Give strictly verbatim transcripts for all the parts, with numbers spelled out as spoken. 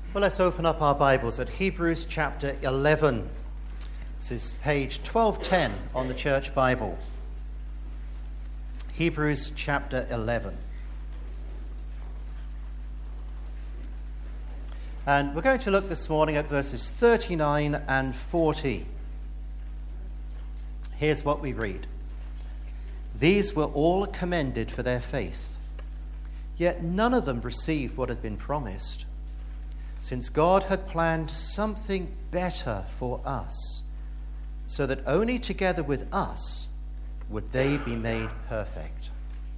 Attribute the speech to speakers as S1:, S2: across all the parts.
S1: Well, let's open up our Bibles at Hebrews chapter eleven. This is page twelve ten on the Church Bible. Hebrews chapter eleven. And we're going to look this morning at verses thirty-nine and forty. Here's what we read. These were all commended for their faith, yet none of them received what had been promised, since God had planned something better for us, so that only together with us would they be made perfect.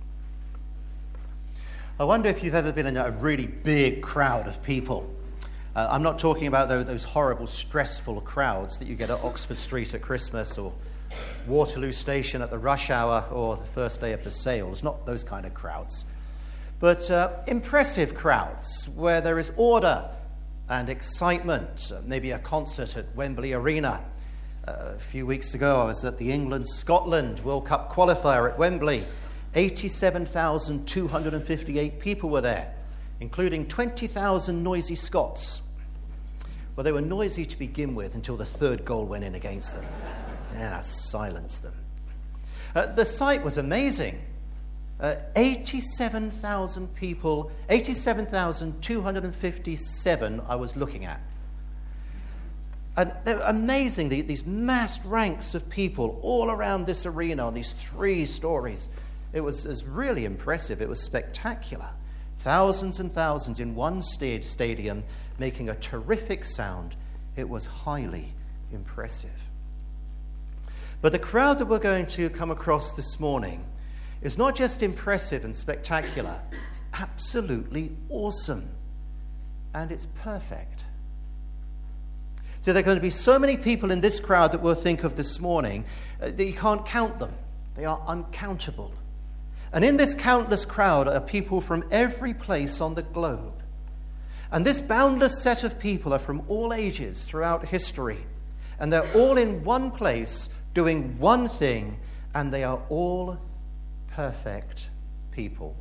S1: I wonder if you've ever been in a really big crowd of people. Uh, I'm not talking about those, those horrible, stressful crowds that you get at Oxford Street at Christmas or Waterloo Station at the rush hour or the first day of the sales. Not those kind of crowds. But uh, impressive crowds where there is order and excitement, maybe a concert at Wembley Arena. Uh, a few weeks ago, I was at the England-Scotland World Cup qualifier at Wembley. eighty-seven thousand two hundred fifty-eight people were there, including twenty thousand noisy Scots. Well, they were noisy to begin with until the third goal went in against them. Yeah, silenced them. Uh, the sight was amazing. Uh, eighty-seven thousand people, eighty-seven thousand two hundred fifty-seven I was looking at. And they're amazing, these massed ranks of people all around this arena on these three stories. It was, it was really impressive. It was spectacular. Thousands and thousands in one sta- stadium making a terrific sound. It was highly impressive. But the crowd that we're going to come across this morning is not just impressive and spectacular, it's absolutely awesome. And it's perfect. So there are going to be so many people in this crowd that we'll think of this morning uh, that you can't count them. They are uncountable. And in this countless crowd are people from every place on the globe. And this boundless set of people are from all ages throughout history. And they're all in one place doing one thing, and they are all perfect people.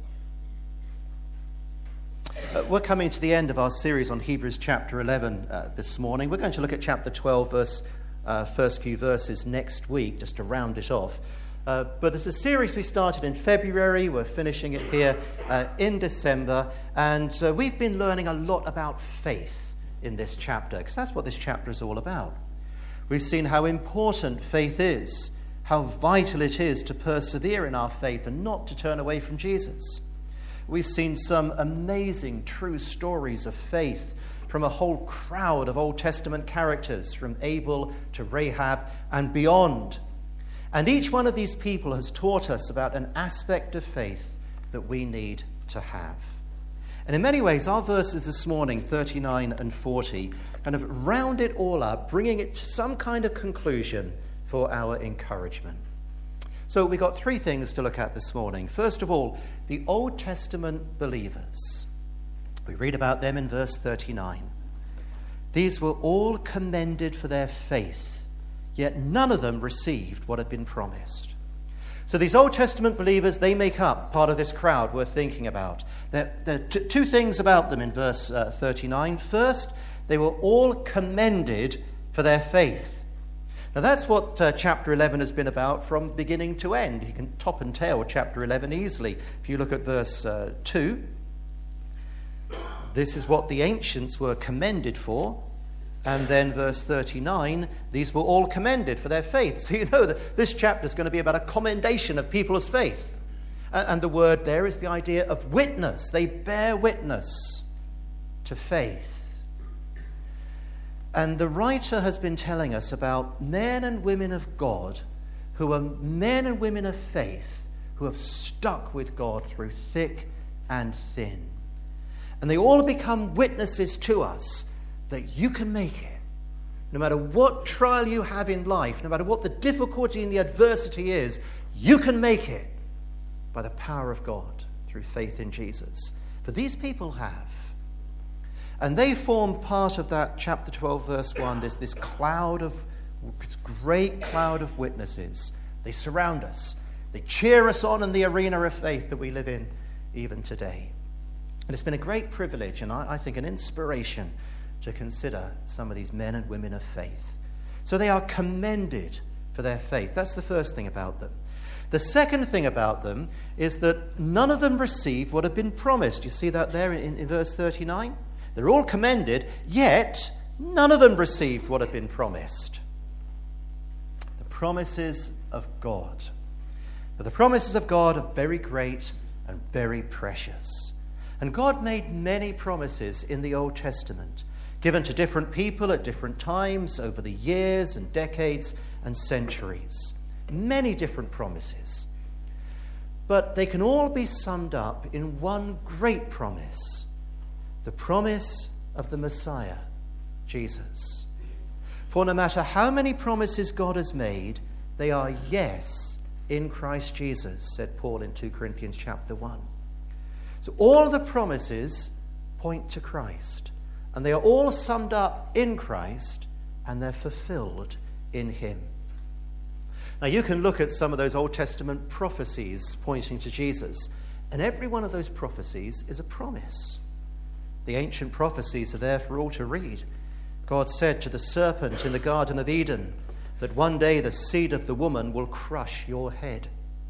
S1: Uh, we're coming to the end of our series on Hebrews chapter eleven uh, this morning. We're going to look at chapter twelve, verse, uh, first few verses next week, just to round it off. Uh, but it's a series we started in February. We're finishing it here uh, in December. And uh, we've been learning a lot about faith in this chapter, because that's what this chapter is all about. We've seen how important faith is, how vital it is to persevere in our faith and not to turn away from Jesus. We've seen some amazing true stories of faith from a whole crowd of Old Testament characters, from Abel to Rahab and beyond. And each one of these people has taught us about an aspect of faith that we need to have. And in many ways, our verses this morning, thirty-nine and forty, kind of round it all up, bringing it to some kind of conclusion for our encouragement. So we've got three things to look at this morning. First of all, the Old Testament believers. We read about them in verse thirty-nine. These were all commended for their faith, yet none of them received what had been promised. So these Old Testament believers, they make up part of this crowd we're thinking about. There, there are t- two things about them in verse uh, thirty-nine. First, they were all commended for their faith. Now that's what uh, chapter eleven has been about from beginning to end. You can top and tail chapter eleven easily. If you look at verse uh, two, this is what the ancients were commended for. And then verse thirty-nine, these were all commended for their faith. So you know that this chapter is going to be about a commendation of people's faith. And the word there is the idea of witness. They bear witness to faith. And the writer has been telling us about men and women of God who are men and women of faith who have stuck with God through thick and thin. And they all become witnesses to us that you can make it. No matter what trial you have in life, no matter what the difficulty and the adversity is, you can make it by the power of God through faith in Jesus. For these people have. And they form part of that chapter twelve, verse one, this, this cloud of, this great cloud of witnesses. They surround us. They cheer us on in the arena of faith that we live in even today. And it's been a great privilege and I, I think an inspiration to consider some of these men and women of faith. So they are commended for their faith. That's the first thing about them. The second thing about them is that none of them received what had been promised. You see that there in, in verse thirty-nine? They're all commended, yet none of them received what had been promised. The promises of God. But the promises of God are very great and very precious. And God made many promises in the Old Testament, given to different people at different times over the years and decades and centuries. Many different promises. But they can all be summed up in one great promise. The promise of the Messiah, Jesus. For no matter how many promises God has made, they are yes in Christ Jesus, said Paul in Second Corinthians chapter one. So all the promises point to Christ. And they are all summed up in Christ, and they're fulfilled in him. Now you can look at some of those Old Testament prophecies pointing to Jesus, and every one of those prophecies is a promise. The ancient prophecies are there for all to read. God said to the serpent in the Garden of Eden that one day the seed of the woman will crush your head.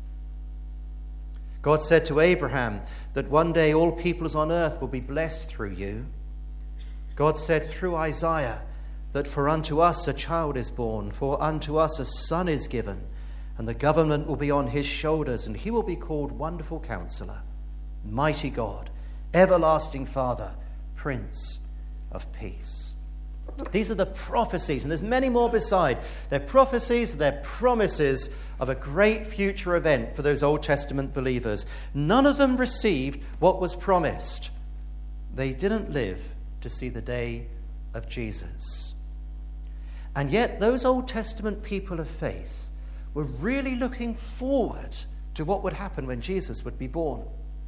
S1: God said to Abraham that one day all peoples on earth will be blessed through you. God said through Isaiah that for unto us a child is born, for unto us a son is given, and the government will be on his shoulders, and he will be called Wonderful Counselor, Mighty God, Everlasting Father, Prince of Peace. These are the prophecies, and there's many more beside. They're prophecies, they're promises of a great future event for those Old Testament believers. None of them received what was promised. They didn't live to see the day of Jesus. And yet those Old Testament people of faith were really looking forward to what would happen when Jesus would be born.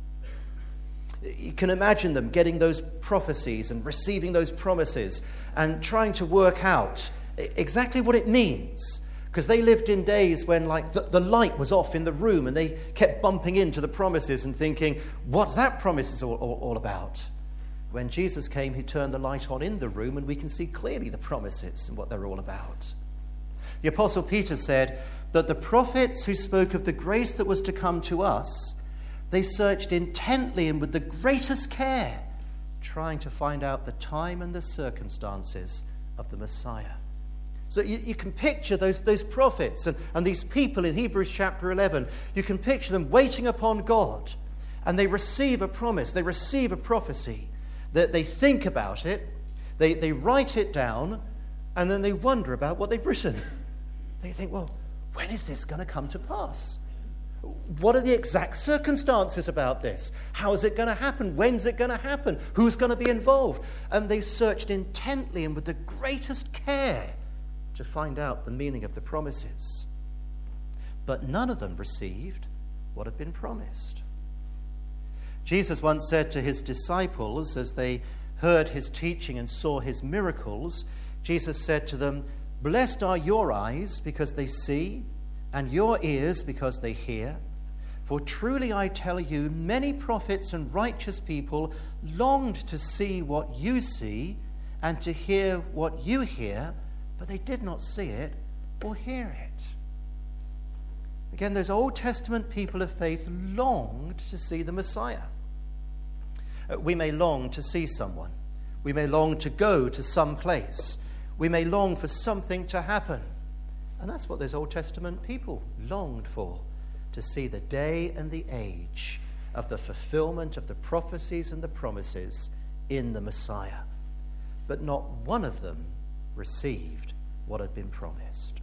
S1: You can imagine them getting those prophecies and receiving those promises and trying to work out exactly what it means. Because they lived in days when like the, the light was off in the room and they kept bumping into the promises and thinking, what's that promise all, all, all about? When Jesus came, he turned the light on in the room and we can see clearly the promises and what they're all about. The Apostle Peter said that the prophets who spoke of the grace that was to come to us, they searched intently and with the greatest care, trying to find out the time and the circumstances of the Messiah. So you, you can picture those, those prophets and, and these people in Hebrews chapter eleven. You can picture them waiting upon God, and they receive a promise, they receive a prophecy. That they think about it, they, they write it down, and then they wonder about what they've written. They think, well, when is this going to come to pass? What are the exact circumstances about this? How is it going to happen? When's it going to happen? Who's going to be involved? And they searched intently and with the greatest care to find out the meaning of the promises. But none of them received what had been promised. Jesus once said to his disciples as they heard his teaching and saw his miracles, Jesus said to them, "Blessed are your eyes because they see, and your ears because they hear. For truly I tell you, many prophets and righteous people longed to see what you see and to hear what you hear, but they did not see it or hear it." Again, those Old Testament people of faith longed to see the Messiah. We may long to see someone. We may long to go to some place. We may long for something to happen. And that's what those Old Testament people longed for, to see the day and the age of the fulfillment of the prophecies and the promises in the Messiah. But not one of them received what had been promised.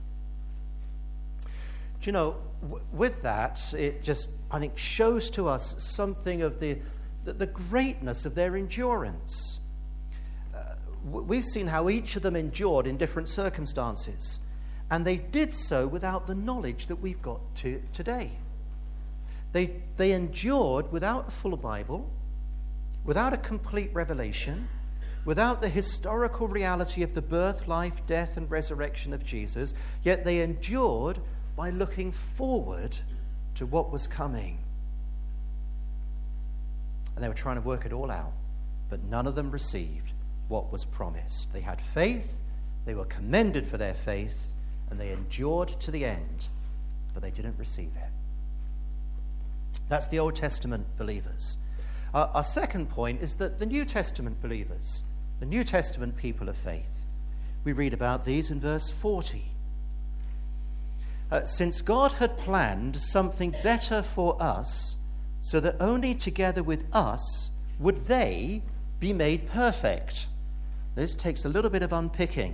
S1: Do you know, w- with that, it just, I think, shows to us something of the, the, the greatness of their endurance. Uh, we've seen how each of them endured in different circumstances, and they did so without the knowledge that we've got to today. They, they endured without a full Bible, without a complete revelation, without the historical reality of the birth, life, death, and resurrection of Jesus, yet they endured by looking forward to what was coming. And they were trying to work it all out, but none of them received what was promised. They had faith, they were commended for their faith, and they endured to the end, but they didn't receive it. That's the Old Testament believers. Uh, our second point is that the New Testament believers, the New Testament people of faith, we read about these in verse forty. Uh, Since God had planned something better for us, so that only together with us would they be made perfect. This takes a little bit of unpicking.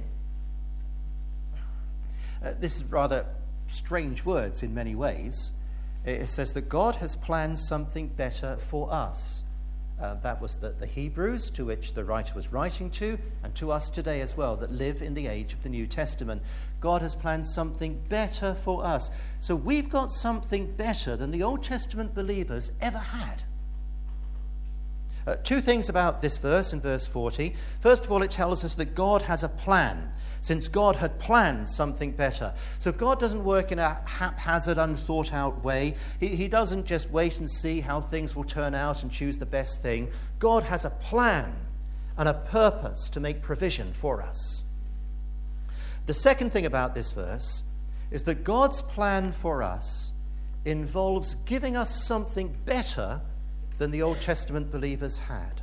S1: Uh, this is rather strange words in many ways. It says that God has planned something better for us. Uh, that was the, the Hebrews, to which the writer was writing to, and to us today as well, that live in the age of the New Testament. God has planned something better for us. So we've got something better than the Old Testament believers ever had. Uh, two things about this verse in verse forty. First of all, it tells us that God has a plan, since God had planned something better. So God doesn't work in a haphazard, unthought-out way. He, he doesn't just wait and see how things will turn out and choose the best thing. God has a plan and a purpose to make provision for us. The second thing about this verse is that God's plan for us involves giving us something better than the Old Testament believers had.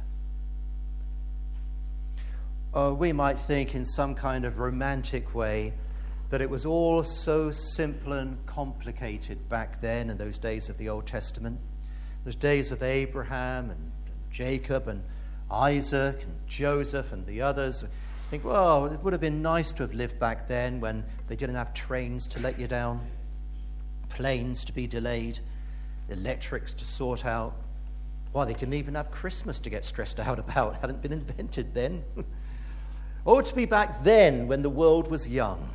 S1: Uh, we might think in some kind of romantic way that it was all so simple and complicated back then in those days of the Old Testament. Those days of Abraham and, and Jacob and Isaac and Joseph and the others. I think, well, it would have been nice to have lived back then when they didn't have trains to let you down, planes to be delayed, electrics to sort out. Well, they didn't even have Christmas to get stressed out about. It hadn't been invented then. Or to be back then when the world was young.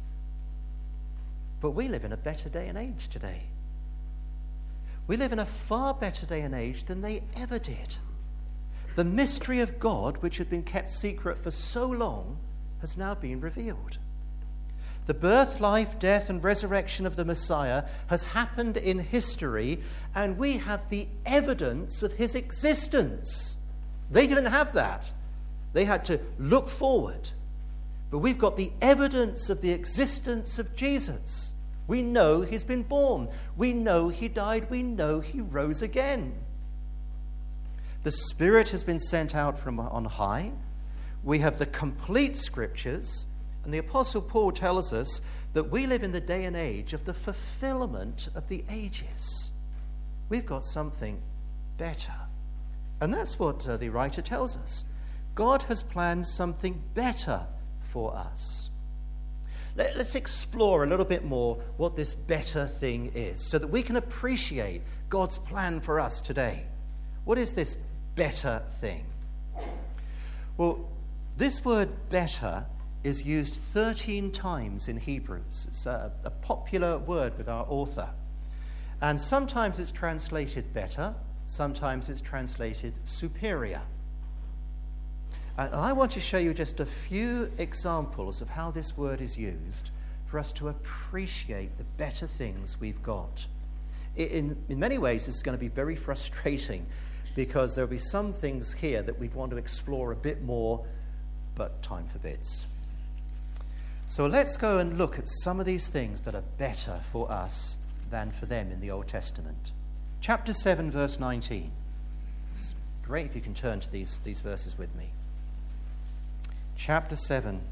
S1: But we live in a better day and age today. We live in a far better day and age than they ever did. The mystery of God, which had been kept secret for so long, has now been revealed. The birth, life, death, and resurrection of the Messiah has happened in history, and we have the evidence of his existence. They didn't have that. They had to look forward. But we've got the evidence of the existence of Jesus. We know he's been born. We know he died. We know he rose again. The Spirit has been sent out from on high. We have the complete Scriptures. And the Apostle Paul tells us that we live in the day and age of the fulfillment of the ages. We've got something better. And that's what uh, the writer tells us. God has planned something better for us. Let, let's explore a little bit more what this better thing is so that we can appreciate God's plan for us today. What is this better thing? Well, this word better is used thirteen times in Hebrews. It's a, a popular word with our author. And sometimes it's translated better, sometimes it's translated superior. And I want to show you just a few examples of how this word is used for us to appreciate the better things we've got. In, in many ways, this is going to be very frustrating because there'll be some things here that we'd want to explore a bit more, but time forbids. So let's go and look at some of these things that are better for us than for them in the Old Testament. Chapter seven, verse nineteen. It's great if you can turn to these, these verses with me. Chapter seven.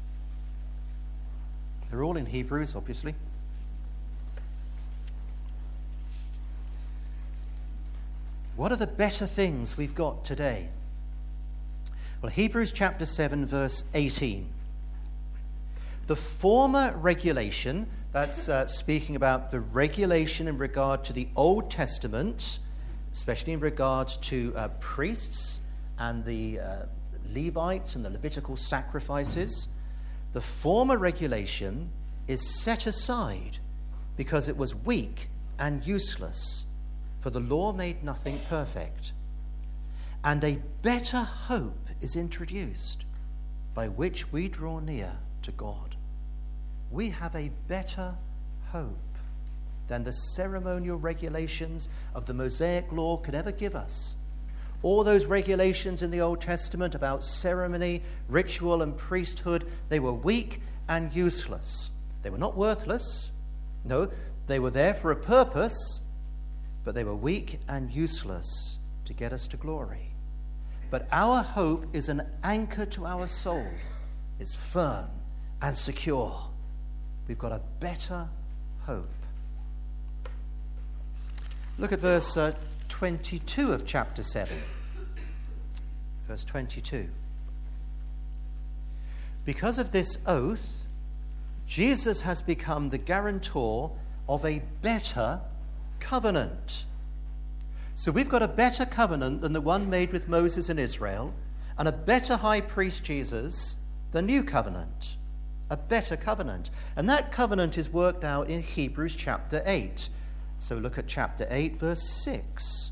S1: They're all in Hebrews, obviously. What are the better things we've got today? Well, Hebrews chapter seven, verse eighteen. The former regulation, that's uh, speaking about the regulation in regard to the Old Testament, especially in regard to uh, priests and the uh, Levites and the Levitical sacrifices. The former regulation is set aside because it was weak and useless, for the law made nothing perfect. And a better hope is introduced, by which we draw near to God. We have a better hope than the ceremonial regulations of the Mosaic law could ever give us, All those regulations in the Old Testament about ceremony, ritual, and priesthood, they were weak and useless. They were not worthless. No, they were there for a purpose, but they were weak and useless to get us to glory. But our hope is an anchor to our soul. It's firm and secure. We've got a better hope. Look at verse uh, twenty-two of chapter seven. Verse twenty-two. Because of this oath, Jesus has become the guarantor of a better covenant. So we've got a better covenant than the one made with Moses and Israel, and a better high priest, Jesus, the new covenant. A better covenant. And that covenant is worked out in Hebrews chapter eight. So look at chapter eight, verse six.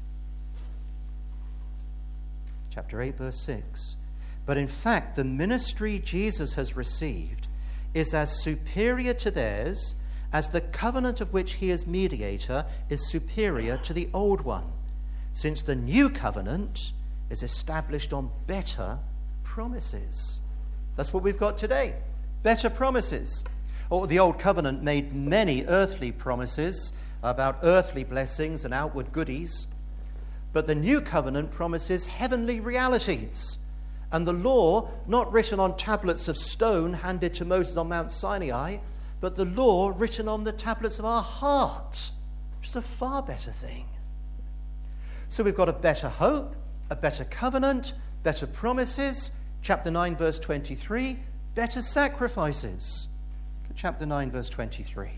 S1: Chapter eight, verse six. But in fact, the ministry Jesus has received is as superior to theirs as the covenant of which he is mediator is superior to the old one, since the new covenant is established on better promises. That's what we've got today. Better promises. Or the old covenant made many earthly promises about earthly blessings and outward goodies. But the new covenant promises heavenly realities. And the law, not written on tablets of stone handed to Moses on Mount Sinai, but the law written on the tablets of our heart, which is a far better thing. So we've got a better hope, a better covenant, better promises. Chapter nine, verse twenty-three, better sacrifices. Chapter nine, verse twenty-three.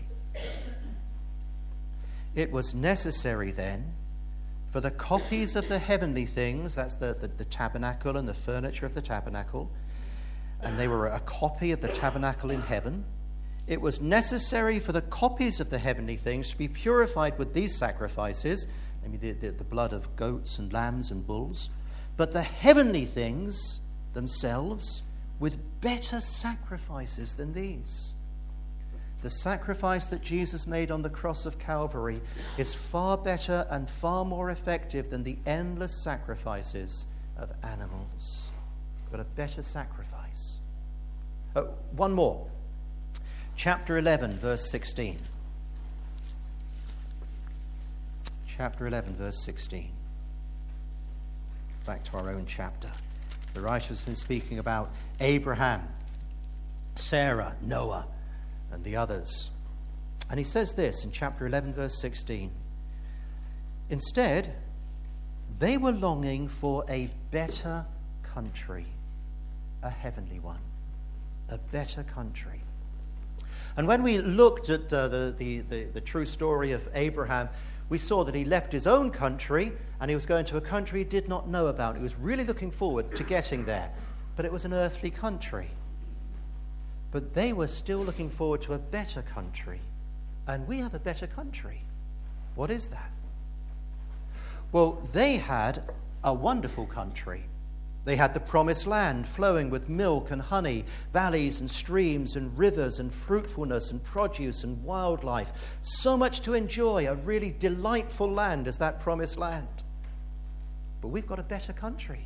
S1: It was necessary then for the copies of the heavenly things, that's the, the, the tabernacle and the furniture of the tabernacle, and they were a copy of the tabernacle in heaven. It was necessary for the copies of the heavenly things to be purified with these sacrifices, I mean the, the, the blood of goats and lambs and bulls, but the heavenly things themselves with better sacrifices than these. The sacrifice that Jesus made on the cross of Calvary is far better and far more effective than the endless sacrifices of animals. But a better sacrifice. Uh, one more. Chapter eleven, verse sixteen. Chapter eleven, verse sixteen. Back to our own chapter. The writer has been speaking about Abraham, Sarah, Noah, and the others. And he says this in chapter eleven, verse sixteen. Instead, they were longing for a better country, a heavenly one, a better country. And when we looked at uh, the, the, the, the true story of Abraham, we saw that he left his own country and he was going to a country he did not know about. He was really looking forward to getting there, but it was an earthly country. But they were still looking forward to a better country, and we have a better country. What is that? Well, they had a wonderful country. They had the promised land flowing with milk and honey, valleys and streams and rivers and fruitfulness and produce and wildlife. So much to enjoy, a really delightful land as that promised land. But we've got a better country.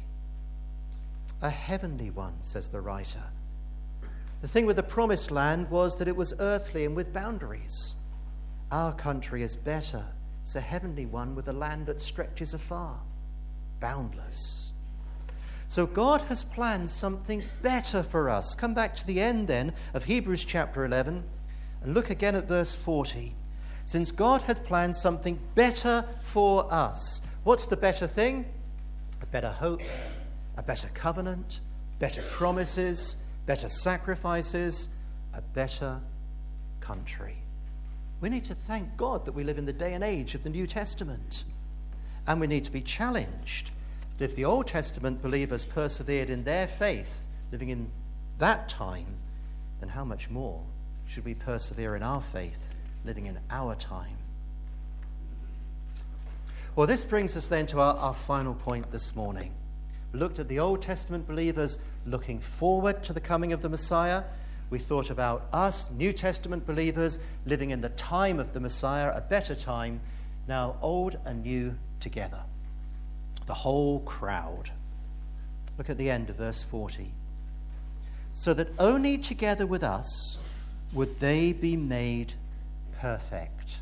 S1: A heavenly one, says the writer. The thing with the promised land was that it was earthly and with boundaries. Our country is better. It's a heavenly one with a land that stretches afar, boundless. So God has planned something better for us. Come back to the end then of Hebrews chapter eleven and look again at verse forty. Since God had planned something better for us. What's the better thing? A better hope, a better covenant, better promises, better sacrifices, a better country. We need to thank God that we live in the day and age of the New Testament. And we need to be challenged that if the Old Testament believers persevered in their faith, living in that time, then how much more should we persevere in our faith, living in our time? Well, this brings us then to our, our final point this morning. We looked at the Old Testament believers looking forward to the coming of the Messiah. We thought about us, New Testament believers, living in the time of the Messiah, a better time, now old and new together. the whole crowd. Look at the end of verse forty. So that only together with us would they be made perfect.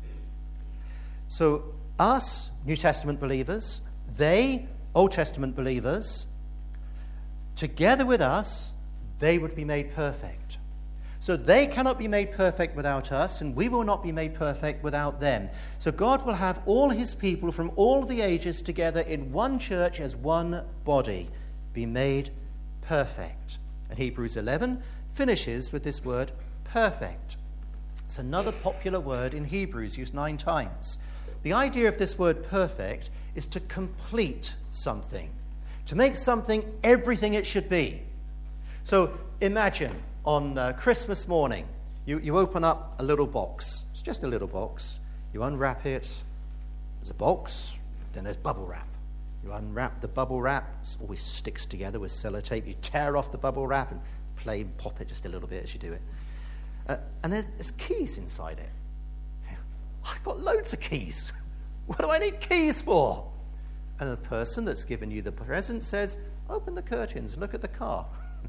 S1: So us, New Testament believers, they, Old Testament believers, together with us, they would be made perfect. So they cannot be made perfect without us, and we will not be made perfect without them. So God will have all his people from all the ages together in one church as one body, be made perfect. And Hebrews eleven finishes with this word, perfect. It's another popular word in Hebrews, used nine times. The idea of this word perfect is to complete something, to make something everything it should be. So imagine on uh, Christmas morning, you, you open up a little box. It's just a little box. You unwrap it. There's a box. Then there's bubble wrap. You unwrap the bubble wrap. It always sticks together with sellotape. You tear off the bubble wrap and play, pop it just a little bit as you do it. Uh, and there's, there's keys inside it. I've got loads of keys. What do I need keys for? And the person that's given you the present says, open the curtains, look at the car.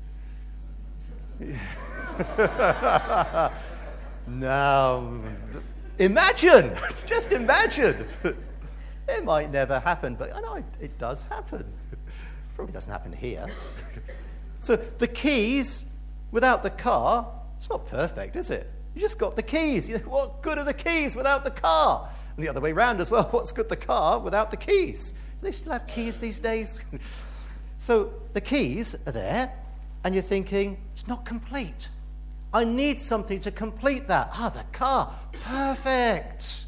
S1: Now, imagine, just imagine. It might never happen, but I know it, it does happen. Probably doesn't happen here. So the keys, without the car, it's not perfect, is it? You just got the keys. You know, what good are the keys without the car? And the other way around as well, what's good the car without the keys? Do they still have keys these days? So the keys are there, and you're thinking, it's not complete. I need something to complete that. Ah, the car. Perfect.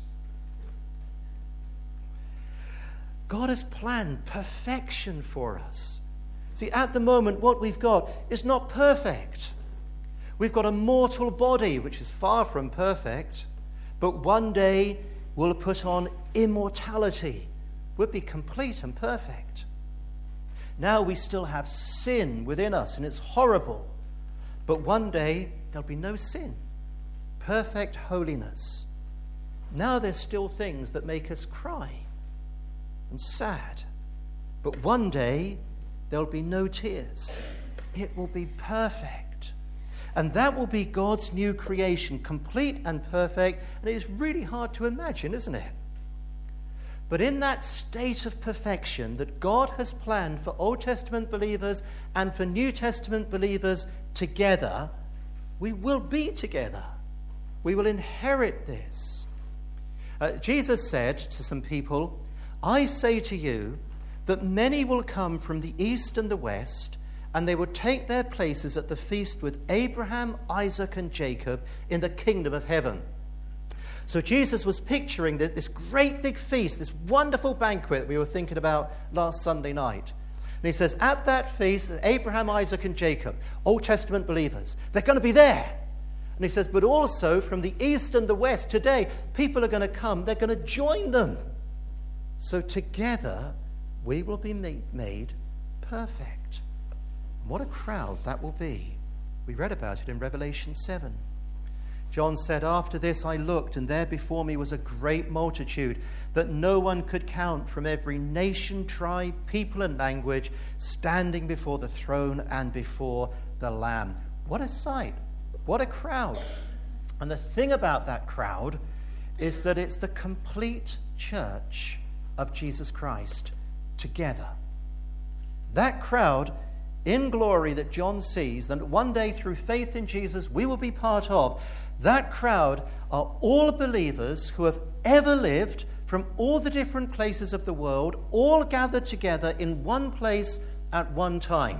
S1: God has planned perfection for us. See, at the moment, what we've got is not perfect. We've got a mortal body, which is far from perfect, but one day we'll put on immortality. We'll be complete and perfect. Now we still have sin within us, and it's horrible. But one day there'll be no sin. Perfect holiness. Now there's still things that make us cry and sad. But one day there'll be no tears. It will be perfect. And that will be God's new creation, complete and perfect. And it is really hard to imagine, isn't it? But in that state of perfection that God has planned for Old Testament believers and for New Testament believers together, we will be together. We will inherit this. Uh, Jesus said to some people, I say to you that many will come from the east and the west, and they will take their places at the feast with Abraham, Isaac, and Jacob in the kingdom of heaven. So Jesus was picturing this great big feast, this wonderful banquet that we were thinking about last Sunday night. And he says, at that feast, Abraham, Isaac, and Jacob, Old Testament believers, they're going to be there. And he says, but also from the east and the west today, people are going to come, they're going to join them. So together, we will be made perfect. What a crowd that will be. We read about it in Revelation seven. John said, after this I looked, and there before me was a great multitude that no one could count, from every nation, tribe, people, and language, standing before the throne and before the Lamb. What a sight. What a crowd. And the thing about that crowd is that it's the complete church of Jesus Christ together. That crowd in glory that John sees, that one day through faith in Jesus we will be part of, that crowd are all believers who have ever lived from all the different places of the world, all gathered together in one place at one time.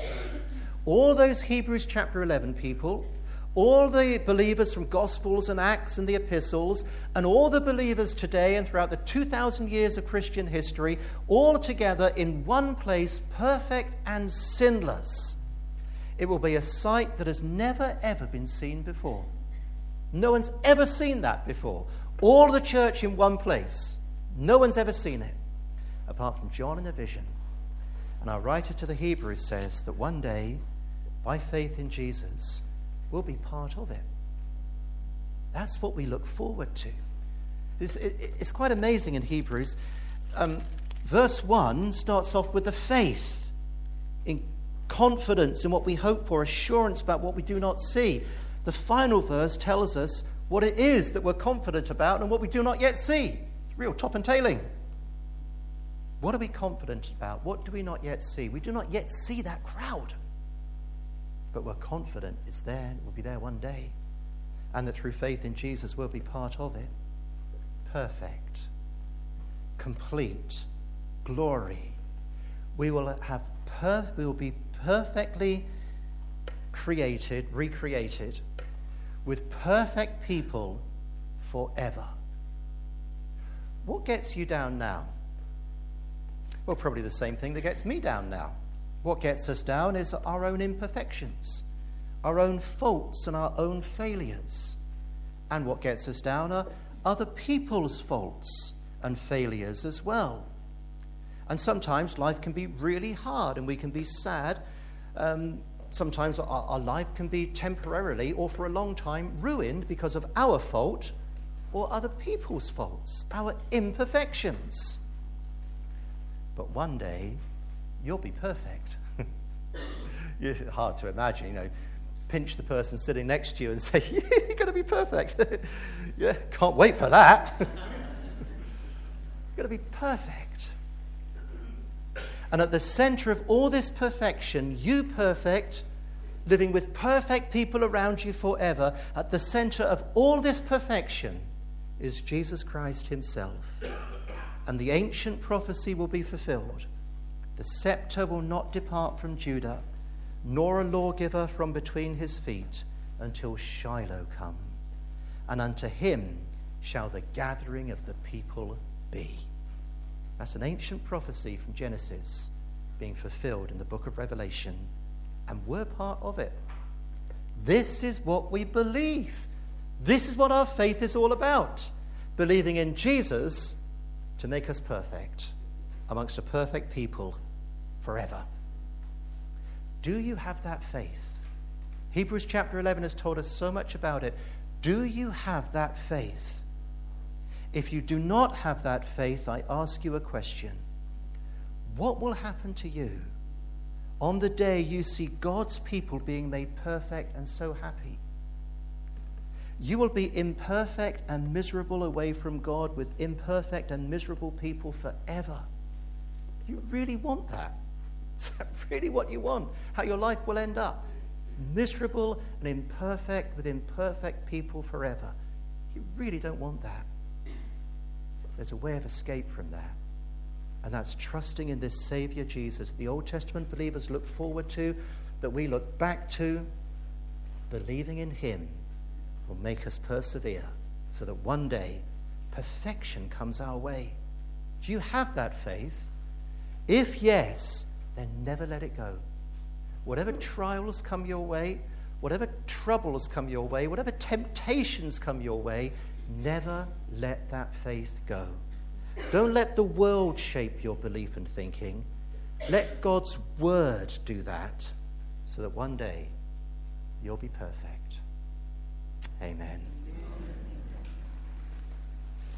S1: All those Hebrews chapter eleven people, all the believers from Gospels and Acts and the Epistles, and all the believers today and throughout the two thousand years of Christian history, all together in one place, perfect and sinless. It will be a sight that has never, ever been seen before. No one's ever seen that before. All the church in one place. No one's ever seen it, apart from John in a vision. And our writer to the Hebrews says that one day, by faith in Jesus, we'll be part of it. That's what we look forward to. It's, it, it's quite amazing in Hebrews. Um, Verse one starts off with the faith, in confidence in what we hope for, assurance about what we do not see. The final verse tells us what it is that we're confident about and what we do not yet see. It's real top and tailing. What are we confident about? What do we not yet see? We do not yet see that crowd. But we're confident it's there and it will be there one day. And that through faith in Jesus we'll be part of it. Perfect. Complete. Glory. We will have per- we will be perfectly created, recreated, with perfect people forever. What gets you down now? Well, probably the same thing that gets me down now. What gets us down is our own imperfections, our own faults and our own failures. And what gets us down are other people's faults and failures as well. And sometimes life can be really hard and we can be sad. Um, sometimes our, our life can be temporarily or for a long time ruined because of our fault or other people's faults, our imperfections. But one day, you'll be perfect. It's hard to imagine, you know, pinch the person sitting next to you and say, yeah, you're going to be perfect. Yeah, can't wait for that. You're going to be perfect. And at the center of all this perfection, you perfect, living with perfect people around you forever, at the center of all this perfection is Jesus Christ himself. And the ancient prophecy will be fulfilled. The scepter will not depart from Judah, nor a lawgiver from between his feet, until Shiloh come. And unto him shall the gathering of the people be. That's an ancient prophecy from Genesis being fulfilled in the book of Revelation. And we're part of it. This is what we believe. This is what our faith is all about. Believing in Jesus to make us perfect amongst a perfect people forever. Do you have that faith? Hebrews chapter eleven has told us so much about it. Do you have that faith? If you do not have that faith, I ask you a question. What will happen to you on the day you see God's people being made perfect and so happy? You will be imperfect and miserable away from God with imperfect and miserable people forever. You really want that? Is that really what you want? How your life will end up? Miserable and imperfect with imperfect people forever. You really don't want that. There's a way of escape from that. And that's trusting in this Savior Jesus. The Old Testament believers look forward to, that we look back to. Believing in him will make us persevere so that one day perfection comes our way. Do you have that faith? If yes, then never let it go. Whatever trials come your way, whatever troubles come your way, whatever temptations come your way, never let that faith go. Don't let the world shape your belief and thinking. Let God's word do that so that one day you'll be perfect. Amen.